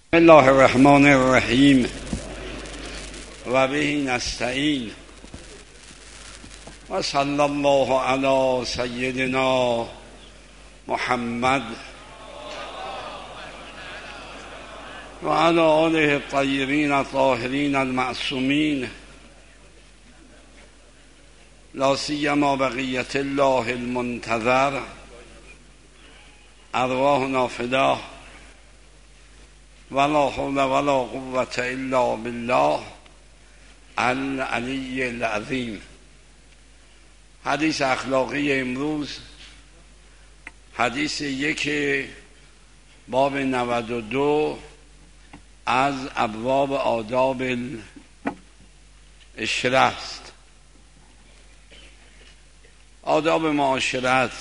بسم الله الرحمن الرحیم و به نستعین و صلی الله علی سیدنا محمد و علی آله الطیبین الطاهرین المعصومین لا سیما بقیة الله المنتظر ارواحنا فداه ولا حول ولا قوة الا بالله العلی العظیم. حدیث اخلاقی امروز حدیث یک باب 92 از ابواب آداب العشره است. آداب معاشرت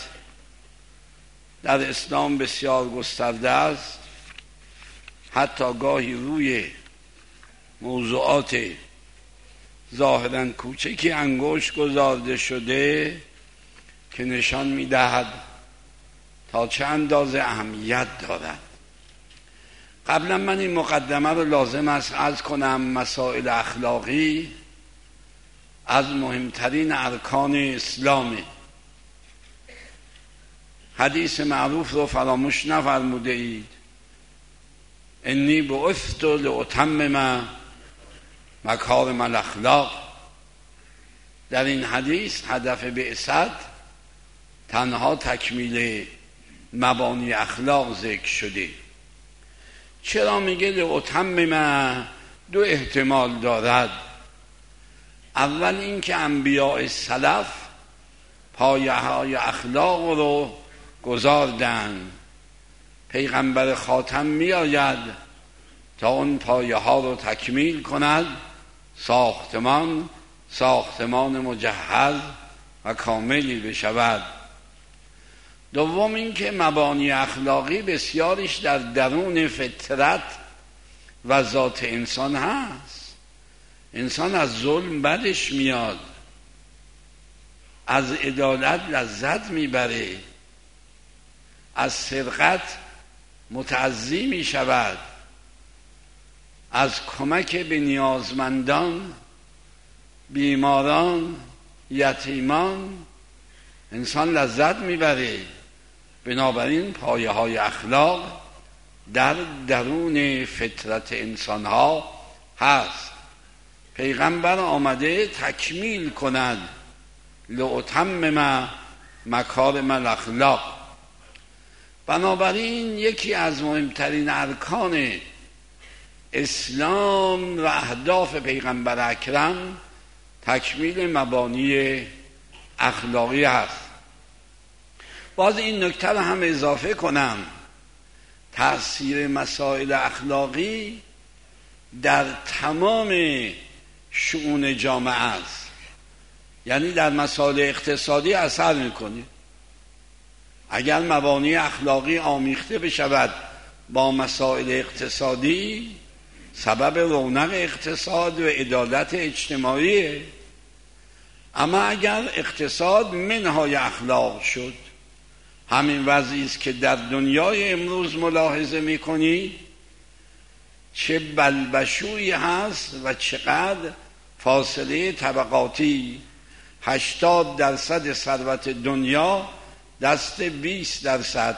در اسلام بسیار گسترده است، حتی گاهی روی موضوعات ظاهراً کوچکی انگشت گذارده شده که نشان می‌دهد تا چه اندازه اهمیت دارد. قبلا من این مقدمه رو لازم است عرض کنم. مسائل اخلاقی از مهمترین ارکان اسلامه. حدیث معروف رو فراموش نفرموده اید: انی بعثت لاتمم مکارم الاخلاق. در این حدیث هدف بعثت تنها تکمیل مبانی اخلاق ذکر شده. چرا میگه لاتمم؟ دو احتمال دارد. اول این که انبیاء سلف پایه های اخلاق رو گذاردن، پیغمبر خاتم می آید تا اون پایه ها رو تکمیل کند، ساختمان مجهز و کاملی بشود. دوم این که مبانی اخلاقی بسیارش در درون فطرت و ذات انسان هست. انسان از ظلم بدش میاد، از عدالت لذت میبره، از سرقت متعظی می شود، از کمک به نیازمندان، بیماران، یتیمان انسان لذت میبره. بنابراین پایه های اخلاق در درون فطرت انسان ها هست. پیغمبر آمده تکمیل کند لاتمم مکارم الاخلاق. بنابراین یکی از مهمترین ارکان اسلام و اهداف پیغمبر اکرم تکمیل مبانی اخلاقی است. باز این نکته رو هم اضافه کنم: تأثیر مسائل اخلاقی در تمام شؤون جامعه است. یعنی در مسائل اقتصادی اثر میکنه. اگر مبانی اخلاقی آمیخته بشود با مسائل اقتصادی، سبب رونق اقتصاد و عدالت اجتماعی. اما اگر اقتصاد منهای اخلاق شد، همین وضعی است که در دنیای امروز ملاحظه میکنی چه بلبشویی هست و چقدر فاصله طبقاتی. 80% ثروت دنیا دست 20%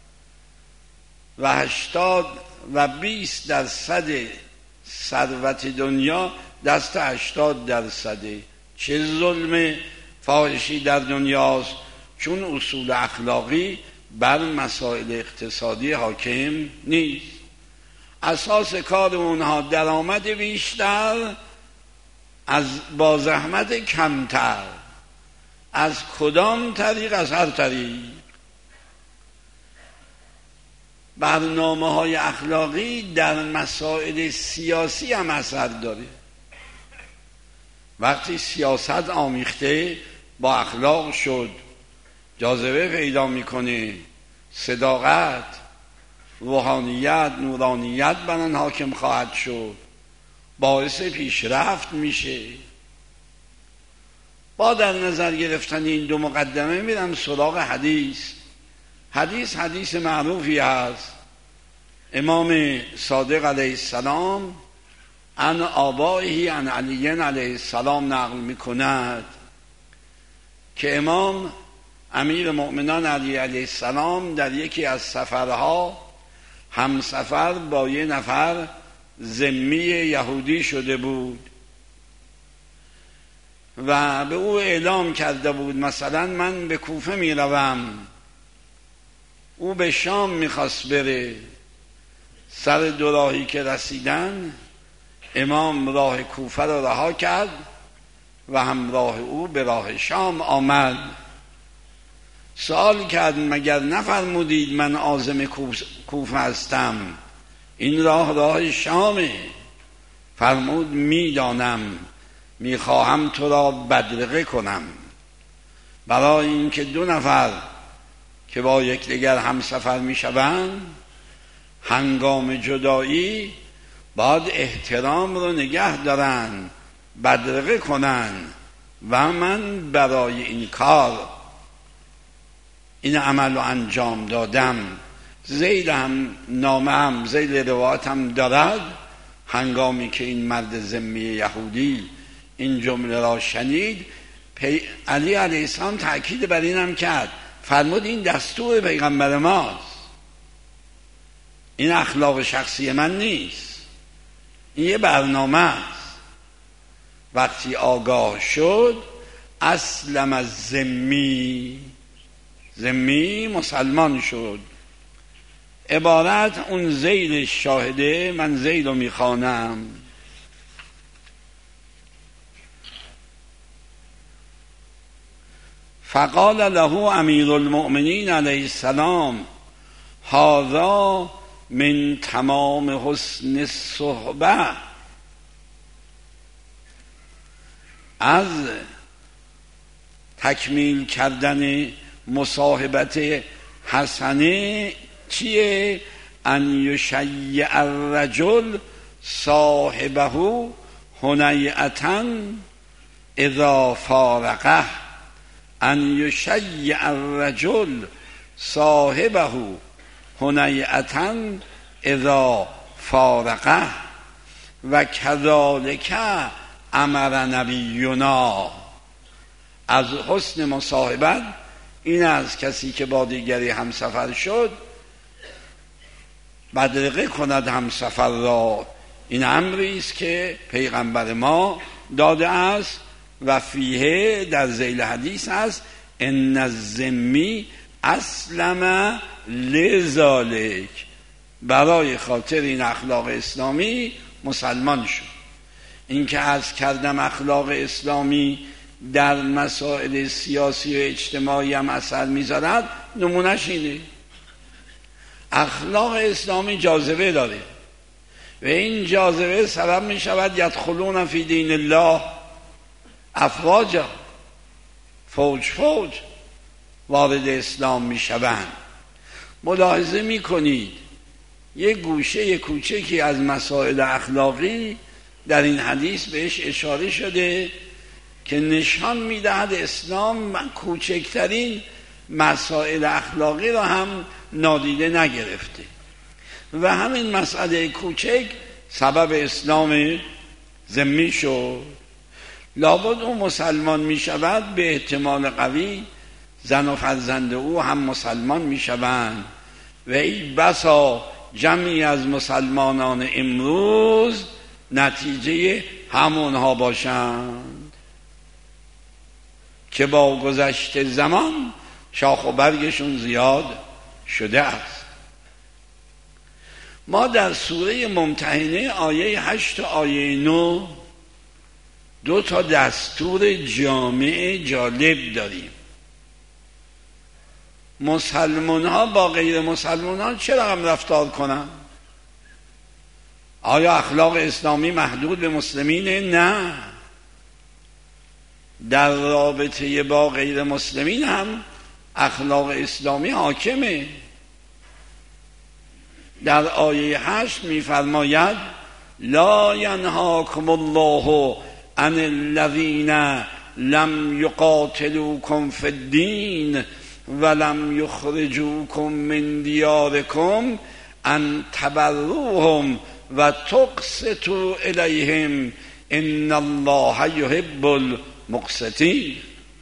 و 20% ثروت دنیا دست 80%. چه ظلم فاحشی در دنیاست، چون اصول اخلاقی بر مسائل اقتصادی حاکم نیست. اساس کار اونها درآمد بیشتر از با زحمت کمتر. از کدام طریق؟ از هر طریق. برنامه‌های اخلاقی در مسائل سیاسی هم اثر داره. وقتی سیاست آمیخته با اخلاق شد، جاذبه پیدا میکنه، صداقت، روحانیت، نورانیت بر آن حاکم خواهد شد، باعث پیشرفت میشه. با در نظر گرفتن این دو مقدمه میرم سراغ حدیث. حدیث معروفی هست امام صادق علیه السلام عن آبائه عن علی علیه السلام نقل میکند که امام امیر مؤمنان علی علیه السلام در یکی از سفرها همسفر با یه نفر ذمی یهودی شده بود و به او اعلام کرده بود مثلا من به کوفه میروم، او به شام میخواست بره. سر دو راهی که رسیدن امام راه کوفه را رها کرد و همراه او به راه شام آمد. سوال کرد مگر نفرمودید من عازم کوفه هستم، این راه شامه؟ فرمود میدانم، میخواهم تو را بدرقه کنم. برای اینکه دو نفر که با یکدیگر همسفر میشوند هنگام جدایی باید احترام رو نگه دارن، بدرقه کنن و من برای این کار این عمل رو انجام دادم. زید هم نامه هم زید روایت هم دارد هنگامی که این مرد ذمی یهودی این جمله را شنید علی علیه السلام تأکید بر این هم کرد، فرمود این دستور پیغمبر ماست، این اخلاق شخصی من نیست، این یه برنامه است. وقتی آگاه شد اسلم از ذمی مسلمان شد. عبارت اون زید شاهده، من زید رو میخوانم. فقال له امیر المؤمنین علیه السلام هذا من تمام حسن الصحبه، از تکمیل کردن مصاحبت حسنه چیه؟ ان یشیع الرجل صاحبه هنیئة اذا فارقه، ان یشیع الرجل صاحبه هنیئة اذا فارقه و کذالک امر نبینا. از حسن مصاحبت این از کسی که با دیگری همسفر شد بدرقه کند همسفر را. این امری است که پیغمبر ما داده است و فیه در ذیل حدیث است ان الذمی اسلم لذالک، برای خاطر این اخلاق اسلامی مسلمان شد. این که عرض کردم اخلاق اسلامی در مسائل سیاسی و اجتماعی هم اثر میذارد، نمونهش اینه. اخلاق اسلامی جاذبه داره و این جاذبه سبب می شود یدخلون فی دین الله افواجا، فوج فوج وارد اسلام می شوند. ملاحظه می کنید یک گوشه کوچکی از مسائل اخلاقی در این حدیث بهش اشاره شده که نشان می دهد اسلام کوچکترین مسائل اخلاقی را هم نادیده نگرفته و همین مسئله کوچک سبب اسلام ذمی شد. لابد او مسلمان می شود، به احتمال قوی زن و فرزند او هم مسلمان می شوند و ای بسا جمعی از مسلمانان امروز نتیجه همونها باشند که با گذشت زمان شاخ و برگشون زیاد شده است. ما در سوره ممتحنه آیه 8 تا آیه 9 دو تا دستور جامع جالب داریم. مسلمان ها با غیر مسلمان ها چرا هم رفتار کنن؟ آیا اخلاق اسلامی محدود به مسلمینه؟ نه، در رابطه با غیر مسلمین هم اخلاق اسلامی حاکمه. در آیه 8 می‌فرماید لا ینهاکم الله عن الذین لم یقاتلوکم فی الدین ولم یخرجوکم من دیارکم ان تبروهم و تقسطوا الیهم ان الله یحب المقسطین.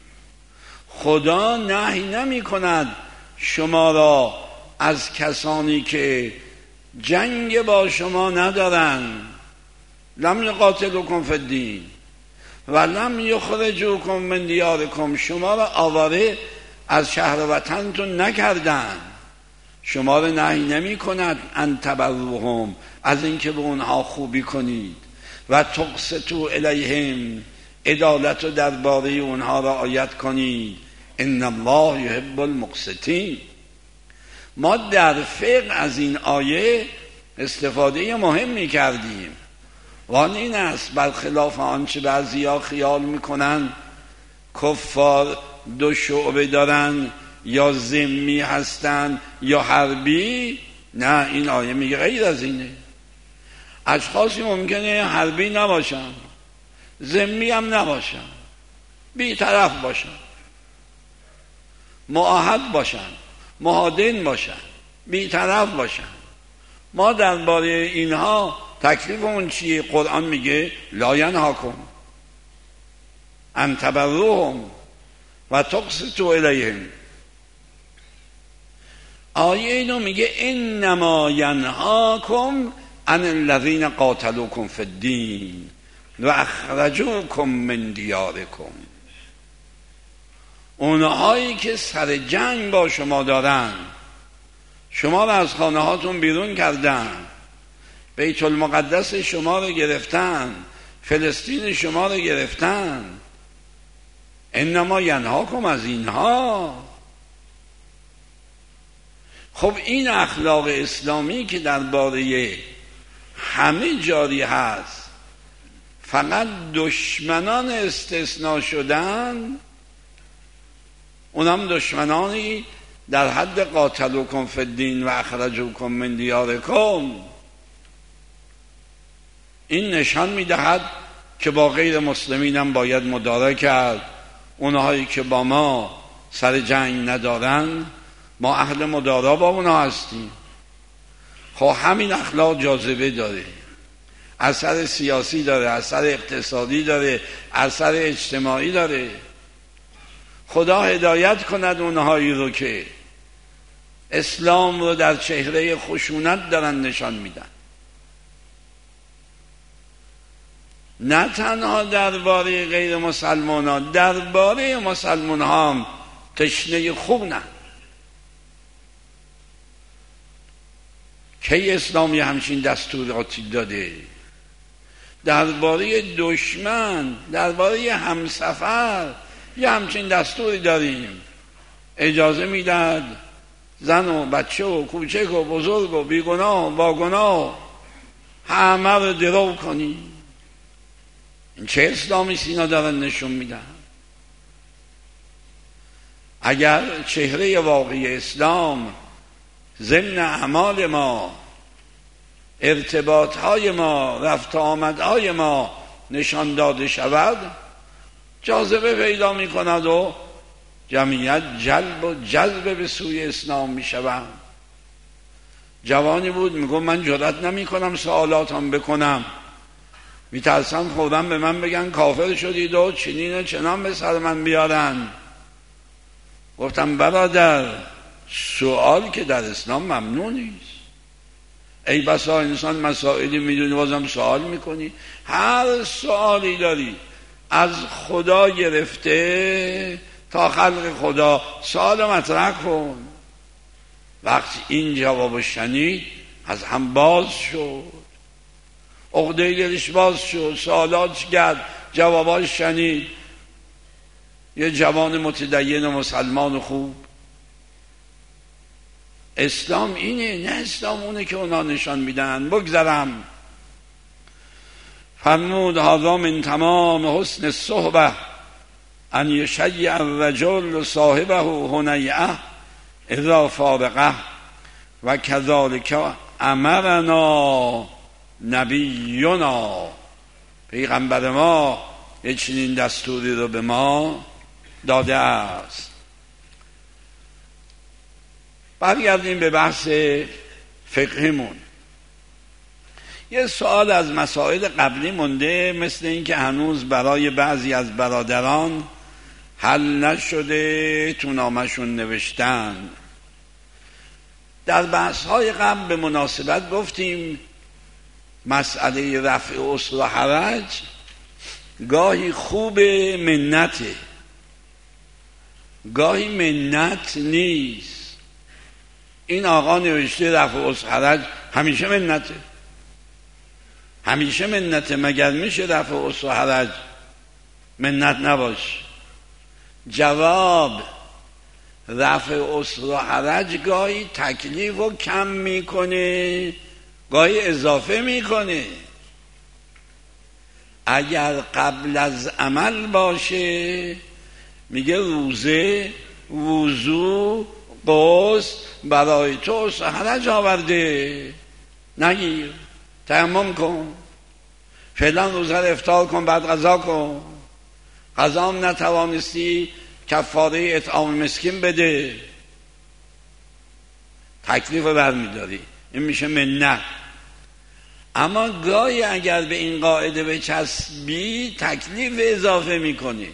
خدا نهی نمی کند شما را از کسانی که جنگ با شما ندارن، لم یقاتلوکم فی الدین و لم یخرجوکم من دیارکم، شما را آواره از شهر وطنتون نکردن، شما را نهی نمی کند ان تبروهم، از اینکه به اونها خوبی کنید، و تقسطوا الیهم، عدالت و درباره اونها را رعایت کنید، ان الله یحب المقسطین. ما در فقه از این آیه استفاده مهمی کردیم و آن این است، برخلاف آنچه بعضیا خیال میکنن کفار دو شعبه دارن، یا ذمی هستن یا حربی. نه، این آیه میگه غیر از اینه. اشخاصی ممکنه حربی نباشن، ذمی هم نباشن، بی‌طرف باشن، معاهد باشن، معادن باشن، بی‌طرف باشن. ما درباره اینها تکلیفمون چیه؟ قرآن میگه لا ینهاکم ان تبروهم و تقسطوا الیهم. آیه اینو میگه انما ینهاکم عن الذین قاتلوکم فی الدین و اخرجوکم من دیارکم. اونهایی که سر جنگ با شما دارن، شما را از خانه هاتون بیرون کردن، بیت المقدس شما رو گرفتن، فلسطین شما رو گرفتن، انما ینهاکم از اینها. خب این اخلاق اسلامی که درباره همه جاری هست، فقط دشمنان استثناء شدن، اونم دشمنانی در حد قاتلوکم فی الدین و اخرجوکم من دیارکم. این نشان میدهد که با غیر مسلمین هم باید مدارا کرد. اونهایی که با ما سر جنگ ندارن، ما اهل مدارا با اونها هستیم. خب همین اخلاق جاذبه داره، اثر سیاسی داره، اثر اقتصادی داره، اثر اجتماعی داره. خدا هدایت کند اونهایی رو که اسلام رو در چهره خشونت دارن نشان میدن. نه تنها درباره غیر مسلمان ها، درباره مسلمان ها هم تشنه خوب نه. کی اسلامی همچین دستوراتی داده؟ درباره دشمن، درباره همسفر یه همچین دستوری داریم، اجازه میداد زن و بچه و کوچک و بزرگ و بیگناه و باگناه همه رو درو کنی. این چه اسلامی سینا دارن نشون میدن؟ اگر چهره واقعی اسلام ضمن اعمال ما، ارتباطهای ما، رفت آمدهای ما نشان داده شود، جاذبه پیدا می کند و جمعیت جلب و جذب به سوی اسلام می شود. جوانی بود میگم من جرئت نمی کنم سوالاتم بکنم، میترسم خودم به من بگن کافر شدید و چنین چنان به سر من بیارن. گفتم برادر، سوال که در اسلام ممنوع نیست. ای بسا انسان مسائلی میدونی بازم سوال میکنی. هر سوالی داری از خدا گرفته تا خلق خدا سوال مطرح کن. وقتی این جواب شنید از هم باز شد، عقده دلش باز شد، سوالات کرد، جواباش شنید. یه جوان متدین و مسلمان و خوب. اسلام اینه، نه اسلام اونه که اونا نشان میدن. بگذرم. فرمود هذا من تمام حسن الصحبه ان یشیع الرجل صاحبه هنیئه اذا فارقه و کذالک امرنا نبینا. پیغمبر ما یه چنین دستوری رو به ما داده است. برگردیم به بحث فقهمون. یه سوال از مسائل قبلی مونده، مثل این که هنوز برای بعضی از برادران حل نشده، تو نامشون نوشتن. در بحث‌های قبل به مناسبت گفتیم مسئله رفع عسر و حرج گاهی خوب منته، گاهی منت نیست. این آقا نوشته رفع عسر حرج همیشه منته، همیشه منته. مگر میشه رفع عسر حرج منت نباشه؟ جواب: رفع عسر و حرج گاهی تکلیف رو کم میکنه، گاهی اضافه میکنه. اگر قبل از عمل باشه میگه روزه، وضو، غسل برای تو عسر و حرج آورده، نگیر، تیمم کن، فعلا روزه رو افطار کن، بعد غذا کن. غذا هم نتوانستی کفاره اطعام مسکین بده، تکلیف رو برمیداری. این میشه منت. اما گاهی اگر به این قاعده بچسبی تکلیف اضافه میکنی.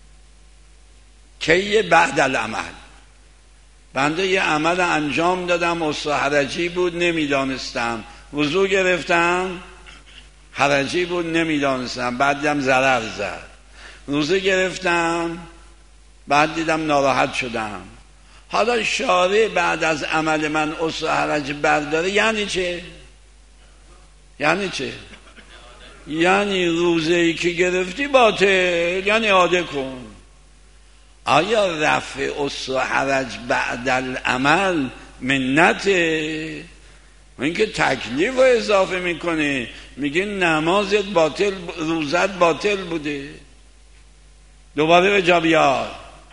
که بعد العمل، بنده یه عمل انجام دادم، عسر و حرجی بود نمیدانستم، وضو گرفتم حرجی بود نمیدانستم، بعد دیدم ضرر زد. روزه گرفتم بعد دیدم ناراحت شدم. حالا شارع بعد از عمل من عسر و حرج برداره، یعنی چه؟ یعنی چه؟ یعنی روزه‌ای که گرفتی باطل، یعنی عاده کن. آیا رفع عسر و حرج بعد العمل منته؟ این که تکلیف رو اضافه میکنه، میگه نمازت باطل، روزت باطل بوده، دوباره به جا بیار.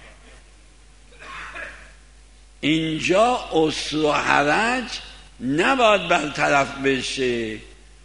اینجا عسر و حرج نباید برطرف بشه.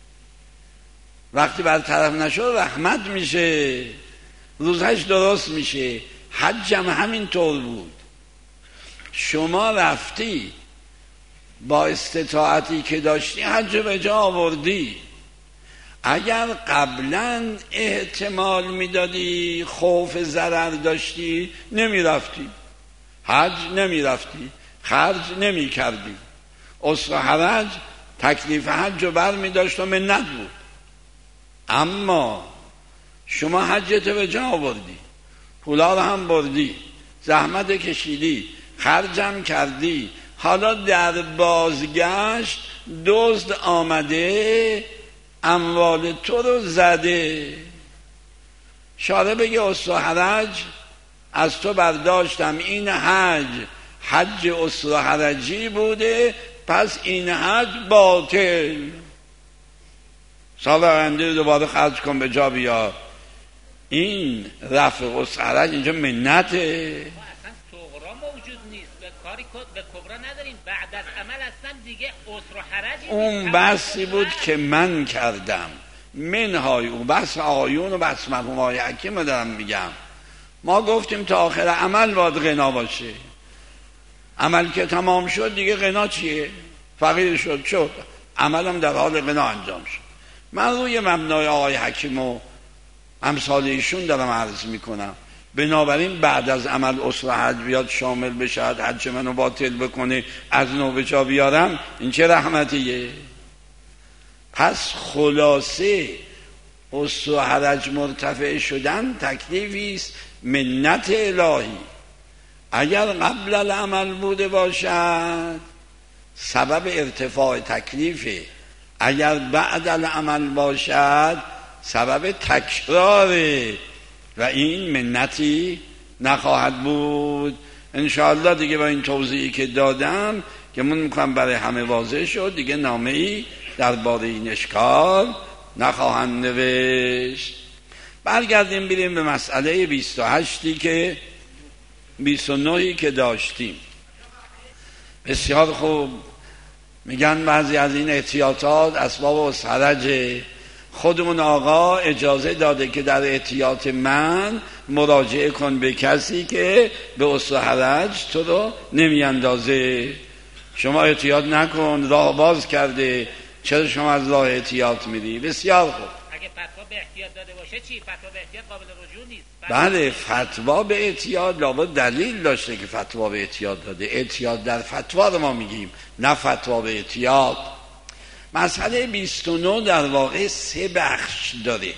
وقتی برطرف نشد رحمت میشه، روزش درست میشه. حج هم همین طور بود. شما رفتی با استطاعتی که داشتی حج به جا آوردی. اگر قبلا احتمال میدادی، خوف ضرر داشتی، نمیرفتی حج، نمیرفتی خرج نمی کردی. عسر و حرج تکلیف حج رو بر می داشت و منت بود. اما شما حجت به جا آوردی، پولا رو هم بردی، زحمت کشیدی، خرجم کردی، حالا در بازگشت دزد آمده اموال تو رو زده. شارع بگه عسر و حرج از تو برداشتم، این حج عسر و حرجی بوده، پس این حج باطل، سال آینده دوباره خرج کن به جا بیار. این رفع عسر و حرج اینجا منته. اصلا صغرا موجود نیست، به کاری به کبرا نداریم. بعد از عمل اصلا دیگه عسر و حرج اون بحثی بود که من کردم، منهای اون بحث آیون و بحث مرحوم آقای حکیم دارم میگم. ما گفتیم تا آخر عمل باید غنا باشه. عمل که تمام شد دیگه غنا چیه؟ فقیر شد عملم در حال غنا انجام شد. من روی مبنای آقای حکیم و امثال ایشون دارم عرض میکنم. بنابراین بعد از عمل عسر و حج بیاد شامل بشه، حج منو باطل بکنه، از نو به جا بیارم، این چه رحمتیه؟ پس خلاصه عسر و حرج مرتفع شدن تکلیفی است منت الهی. اگر قبل العمل بوده باشد سبب ارتفاع تکلیفه، اگر بعد العمل باشد سبب تکراره و این منتی نخواهد بود. انشاءالله دیگه با این توضیحی که دادم که من میکنم برای همه واضح شد، دیگه نامه‌ای درباره این اشکال نخواهند نوشت. برگردیم بریم به مسئله 28 که 29 که داشتیم. بسیار خوب. میگن بعضی از این احتیاطات اسباب عسر و حرج. خودمون آقا اجازه داده که در احتیاط من مراجعه کن به کسی که به عسر و حرج تو رو نمیاندازه. شما احتیاط نکن، راه باز کرده، چرا شما از راه احتیاط میری؟ بسیار خوب. اگه فتوا به احتیاط داده باشه چی؟ فتوا به احتیاط قابل رجوع نیست. بله، فتوا به احتیاط لابد دلیل داشته که فتوا به احتیاط داده. احتیاط در فتوا رو ما میگیم، نه فتوا به احتیاط. مسئله 29 در واقع 3 بخش داره.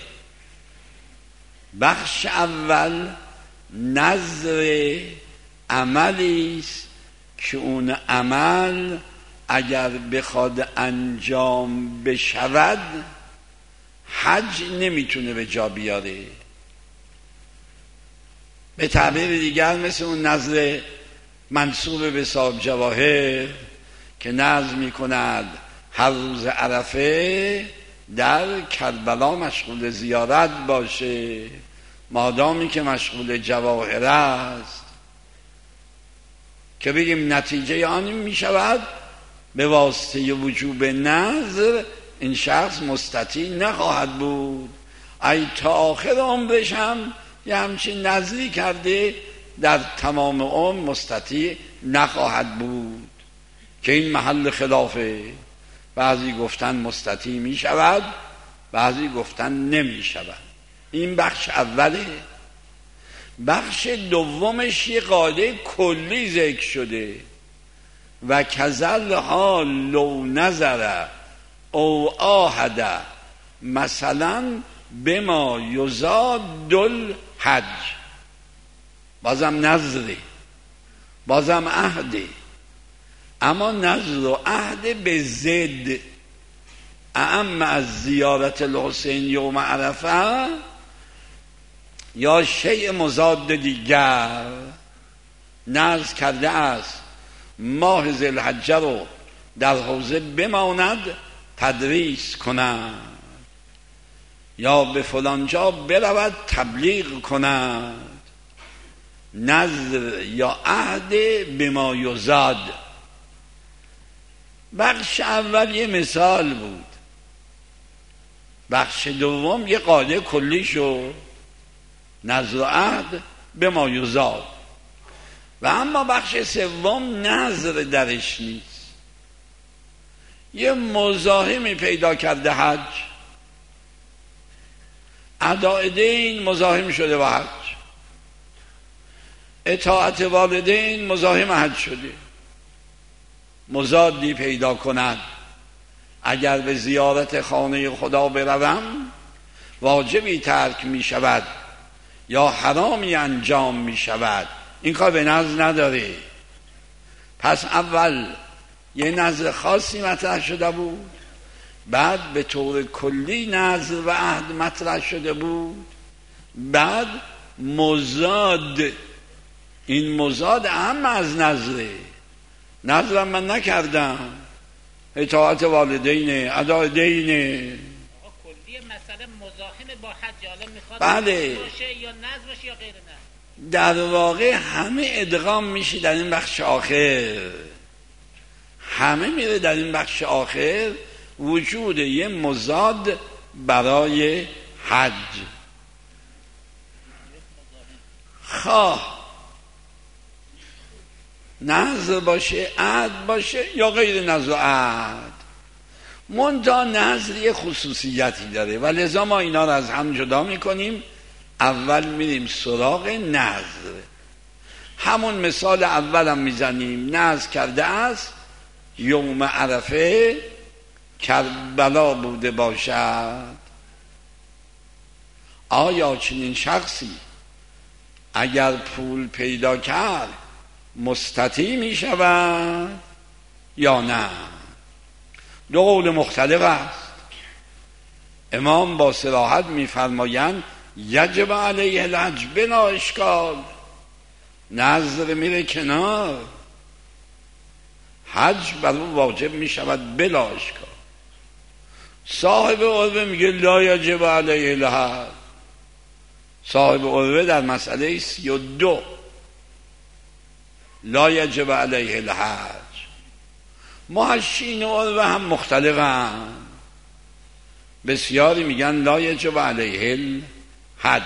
بخش اول نظر عملی است که اون عمل اگر بخواد انجام بشود حج نمیتونه به جا بیاره. به تعبیر دیگر مثل اون نظر منسوب به صاحب جواهر که نظر میکند هر روز عرفه در کربلا مشغول زیارت باشه، مادامی که مشغول جواهر است، که بگیم نتیجه آن می شود به واسطه وجوب نظر این شخص مستطیع نخواهد بود. ای تا آخر عمرش هم یه همچین نظری کرده در تمام عمر مستطیع نخواهد بود، که این محل خلافه. بعضی گفتن مستطیع می شود، بعضی گفتن نمی شود. این بخش اوله. بخش دومش یه قاعده کلی ذکر شده و کذل حال لو نظر او آهد مثلا بما یزاد الحج. بازم نظره، بازم عهده، اما نظر و عهد به ضد. اعم از زیارت الحسین یوم عرفه یا شیء مضاد دیگر. نظر کرده است ماه ذوالحجه رو در حوزه بماند تدریس کند، یا به فلان جا برود تبلیغ کند. نظر یا عهد بما یزاد. بخش اول یه مثال بود، بخش دوم یه قاعده کلی شد، نظر و عهد بما یزاد. و اما بخش سوم نظر درش نیست. یه مزاحمی پیدا کرده حج، اداء دین مزاحم شده با حج، اطاعت والدین مزاحم حج شده. مزادی پیدا کند، اگر به زیارت خانه خدا بروم واجبی ترک می شود یا حرامی انجام می شود، این کار به نظر نداره. پس اول یه نظر خاصی مطرح شده بود، بعد به طور کلی نظر و عهد مطرح شده بود، بعد مزاد. این مزاد اهم از نظره. نظرم من نکردم، اطاعت والدینه، اداء دینه. کلی مسئله مزاحم با حج، حالا میخواد بله، باشه یا نظر باشه یا غیر نظر. در واقع همه ادغام میشه در این بخش آخر، همه میره در این بخش آخر. وجود یه مزاد برای حج، خواه نظر باشه، عهد باشه یا غیر نظر و عهد. منتها نظر یه خصوصیتی داره و لذا ما اینا رو از هم جدا میکنیم. اول میریم سراغ نظر. همون مثال اولم میزنیم. نظر کرده است یوم عرفه کربلا بوده باشد. آیا چنین شخصی اگر پول پیدا کرد مستطیع می شود یا نه؟ دو قول مختلف است. امام با صراحت می فرمایند یجب علیه الحج بلا اشکال. نظر میره کنار، حج بر او واجب می شود بلا اشکال. صاحب عروه میگه لا یجب علیه الحج. صاحب عروه در مسئله 32 لا یجب علیه الحج. محشین عروه هم مختلفن. بسیاری میگن لا یجب علیه الحج.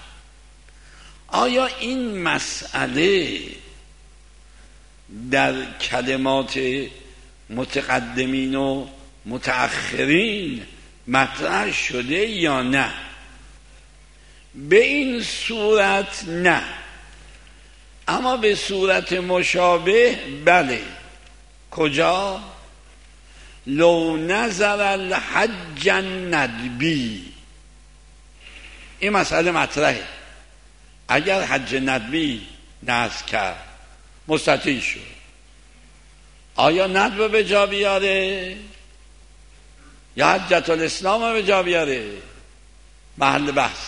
آیا این مسئله در کلمات متقدمین و متأخرین مطرح شده یا نه؟ به این صورت نه، اما به صورت مشابه بله. کجا؟ لو نظر الحج الندبی، این مسئله مطرحه. اگر حج ندبی نذر کرد مستطیع شد، آیا ندب به جا بیاره یا حجت الاسلام به جا بیاره؟ محل بحث.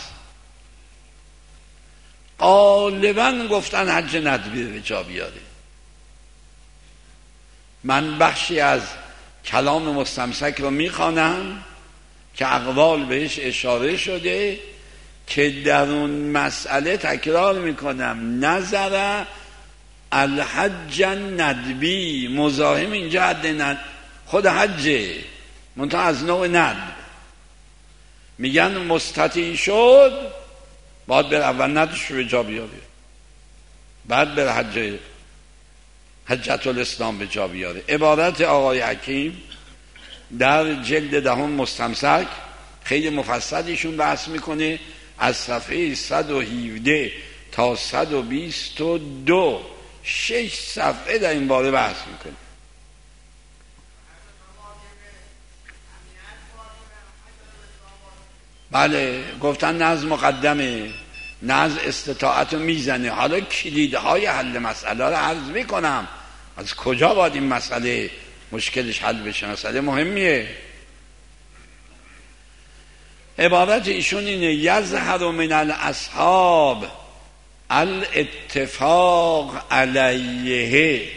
غالبا گفتن حج ندبی به جا بیاره. من بخشی از کلام مستمسک رو میخوانم که اقوال بهش اشاره شده که در اون مسئله تکرار میکنم نظر الحج ندبی، مزاحم اینجا حد خود حجه منتها از نوع ندب. میگن مستطیع شد باید بر اول ندش رو به جا بیاره، بعد بر حجت الاسلام به جا بیاره. عبارت آقای حکیم در جلد دهم مستمسک خیلی مفصلیشون بحث میکنه، از صفحه 117 تا 122 6 صفحه در این باره بحث میکنه. بله گفتن نظم مقدمه، نظم استطاعت رو میزنه. حالا کلیدهای حل مسئله رو عرض میکنم، از کجا باید این مسئله مشکلش حل بشه، مسئله مهمیه. عبارت ایشون اینه یظهر من الاصحاب الاتفاق علیه.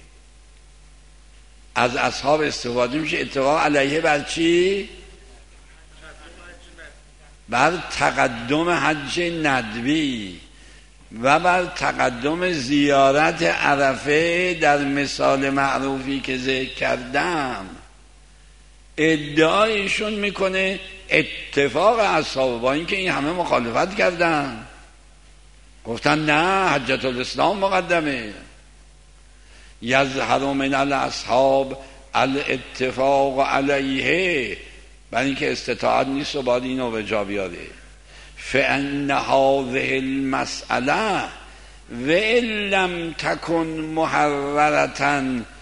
از اصحاب استفاده میشه اتفاق علیه بر چی؟ بر تقدم حج ندبی و بر تقدم زیارت عرفه در مثال معروفی که ذکر کردم. ادعایشون میکنه اتفاق اصحاب، با اینکه این همه مخالفت کردن، گفتن نه حجت الاسلام مقدمه. یظهر من الاصحاب الاتفاق علیه، برای اینکه استطاعت نیست و باید اینو به جا بیاره. فان هذه المساله وان لم تکن محررة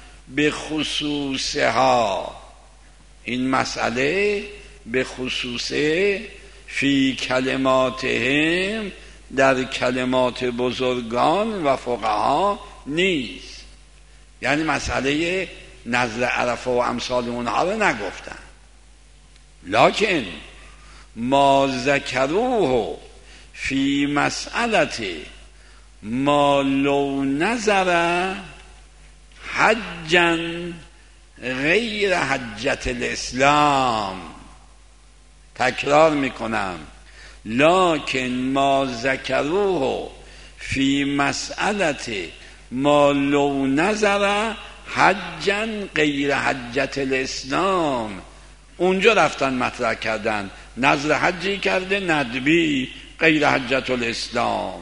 بخصوصها، این مسئله به خصوص فی کلماتهم، در کلمات بزرگان و فقها نیست. یعنی مسئله نزد عرفه و امثال اونها رو نگفتن، لکن ما ذکروه فی مسئلت ما لو نظر حجا غیر حجت الاسلام. تکرار میکنم، لکن ما ذکروه فی مسئلت ما لو نظر حجا غیر حجت الاسلام. اونجا رفتن مطرح کردن نظر حجی کرده ندبی غیر حجت الاسلام.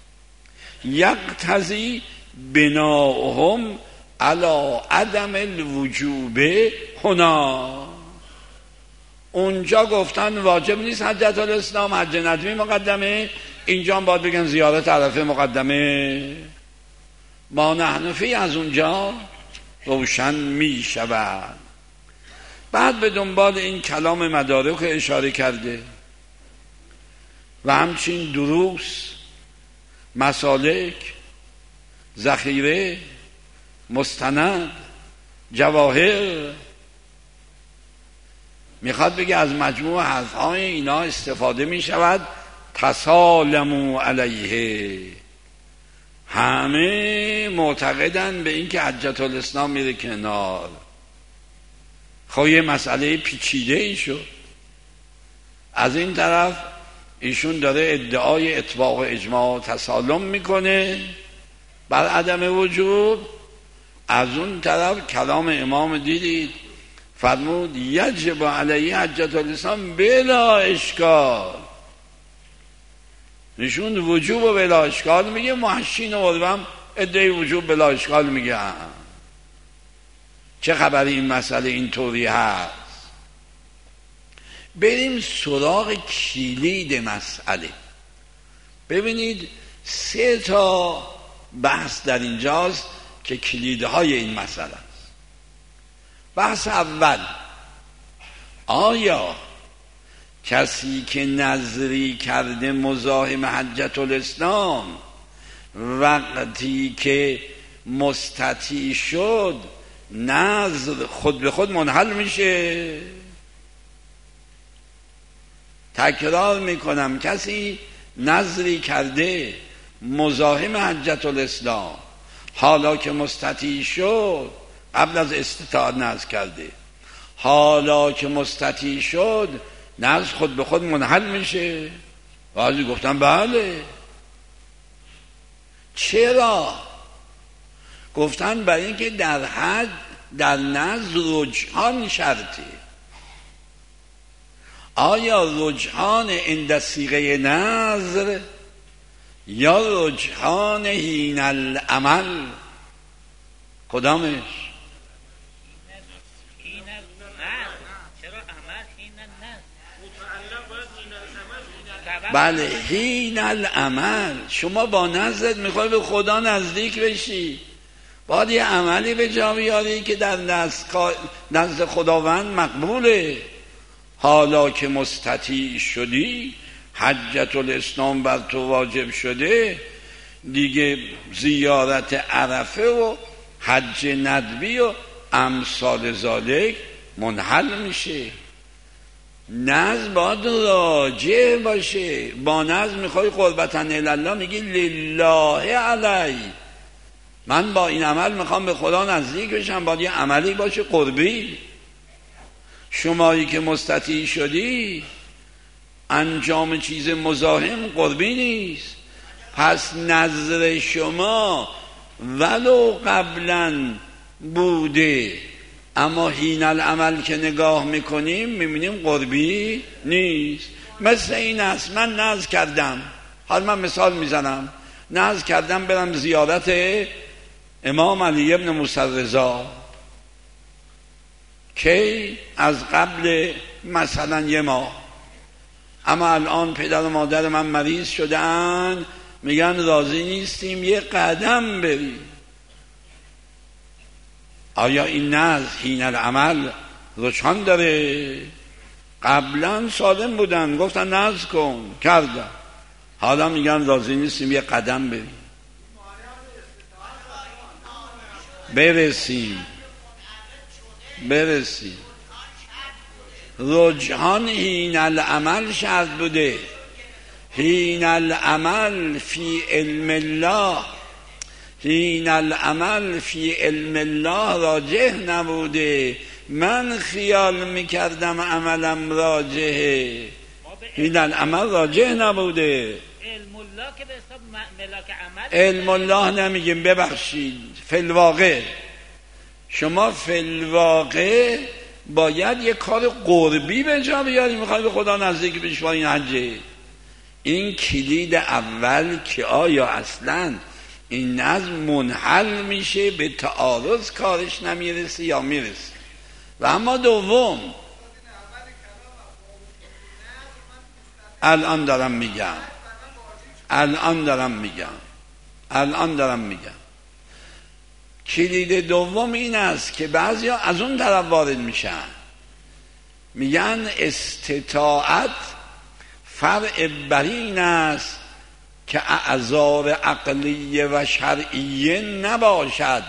یقتضی بناهم علی عدم الوجوب هنا. اونجا گفتن واجب نیست حجت الاسلام، حج ندبی مقدمه، اینجا هم باید بگن زیارت عرفه مقدمه. ما نحنفی از اونجا روشن می شود. بعد به دنبال این کلام مدارک اشاره کرده و همچین دروس، مسالک، ذخیره، مستند، جواهر. میخواد بگه از مجموع حرفهای اینا استفاده میشود تسالموا علیه. همه معتقدن به این که حجت الاسلام میره کنار. خب یه مسئله پیچیده ای شد. از این طرف ایشون داره ادعای اطباق اجماع تسالم میکنه بر عدم وجوب، از اون طرف کلام امام دیدید فرمود یجب علیه حجت الاسلام بلا اشکال. ایشون وجوب و بلا اشکال میگه، محشین و علم ادعای وجوب بلا اشکال میگه. چه خبر این مسئله اینطوری هست؟ بریم سراغ کلید مسئله. ببینید 3 تا بحث در اینجاست که کلیدهای این مسئله است. بحث اول، آیا کسی که نظری کرده مزاحم حجة الاسلام وقتی که مستطیع شد نظر خود به خود منحل میشه؟ تکرار میکنم، کسی نظری کرده مزاحم حجة الاسلام حالا که مستطیع شد، قبل از استطاعت نظر کرده، حالا که مستطیع شد نظر خود به خود منحل میشه؟ بعضی گفتن بله. چرا؟ گفتن برای اینکه در حد در نظر رجحان شرطه. آیا رجحان عند صیغه نظر یا رجحان حین العمل؟ کدامش؟ بله، حین العمل. شما با نظرت میخوای به خدا نزدیک بشی، باید یه عملی به جا بیاری که در نزد خداوند مقبوله. حالا که مستطیع شدی، حجة الاسلام بر تو واجب شده، دیگه زیارت عرفه و حج ندبی و امثال ذالک منحل میشه. نظر باید راجع باشه. با نظر میخوای قربتاً الله، میگی لله علی، من با این عمل میخوام به خدا نزدیک بشم، باید یه عملی باشه قربی. شمایی که مستطیع شدی انجام چیز مزاحم قربی نیست، پس نظر شما ولو قبلا بوده اما حین العمل که نگاه میکنیم میبینیم قربی نیست. مثل این است، من نذر کردم، حالا من مثال میزنم، نذر کردم برم زیارت امام علی ابن موسی رضا، کی؟ از قبل مثلا 1 ماه، اما الان پدر و مادر من مریض شدن، میگن راضی نیستیم یه قدم بریم. آیا این نذر حین العمل رجحان داره؟ قبلا سالم بودن، گفتن نذر کن، کردم، حالا میگن راضی نیستیم یه قدم بریم. برسیم. رجحان حین العمل شرط بوده. حین العمل فی علم الله، حین العمل فی علم الله راجح نبوده. من خیال میکردم عملم راجحه، حین العمل راجح نبوده. علم الله که به حساب ملاک عمل، علم الله نمیگیم، ببخشید، فی الواقع. شما فی الواقع باید یه کار قربی به جا بیاری، میخوای به خدا نزدیک بشی با این حجه. این کلید اول که آیا اصلا این نظم منحل میشه، به تعارض کارش نمیرسه یا میرسه. و اما دوم، الان دارم میگم کلید دوم این است که بعضیا از اون طرف وارد میشن، میگن استطاعت فرع بر این است که اعذار عقلیه و شرعیه نباشد.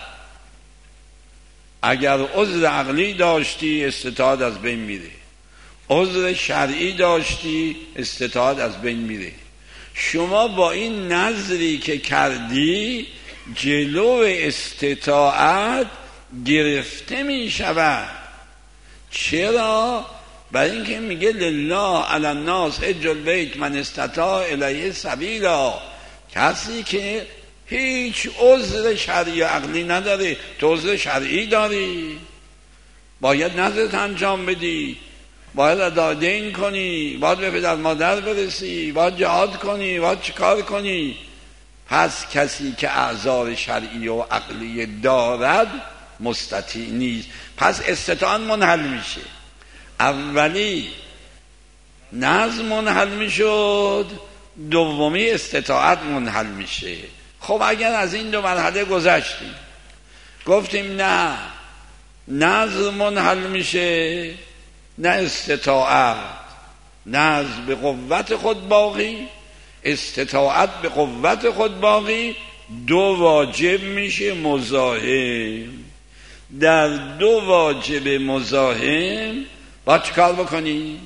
اگر عذر عقلی داشتی استطاعت از بین میره، عذر شرعی داشتی استطاعت از بین میره. شما با این نظری که کردی جلو استطاعت گرفته می شود. چرا؟ برای اینکه میگه لله علی الناس حج البیت من استطاع الیه سبیلا. کسی که هیچ عذر شرعی عقلی نداره، تو عذر شرعی داری، باید نظرت انجام بدی، باید ادا دین کنی، باید به پدر مادر برسی، باید جهاد کنی، باید چیکار کنی. پس کسی که اعذار شرعی و عقلی دارد مستطیع نیست. پس استطاعت منحل میشه. اولی نظم منحل میشد، دومی استطاعت منحل میشه. خب اگر از این دو مرحله گذشتیم، گفتیم نه نظم منحل میشه نه استطاعت، نظم به قوت خود باقی، استطاعت به قوت خود باقی، دو واجب میشه مزاحم. در دو واجب مزاحم باید چیکار بکنی؟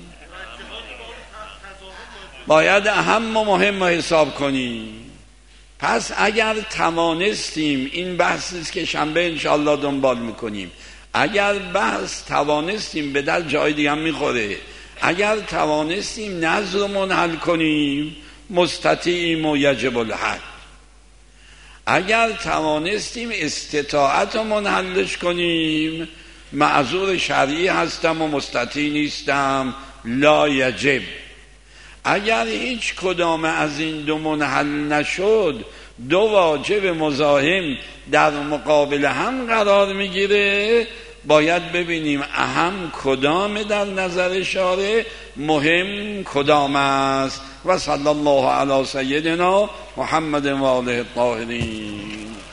باید اهم و مهم رو حساب کنی. پس اگر توانستیم، این بحثیست که شنبه انشاءالله دنبال میکنیم، اگر بحث توانستیم به در جای دیگه هم میخوره، اگر توانستیم نظم رو منحل کنیم مستطیعیم و یجب الحد، اگر توانستیم استطاعت رو منحلش کنیم معذور شرعی هستم و مستطیع نیستم لا یجب. اگر هیچ کدام از این دو منحل نشد، دو واجب مزاحم در مقابل هم قرار میگیره، باید ببینیم اهم کدام در نظر شارع، مهم کدام است. و صلی الله علی سیدنا محمد و آله الطاهرین.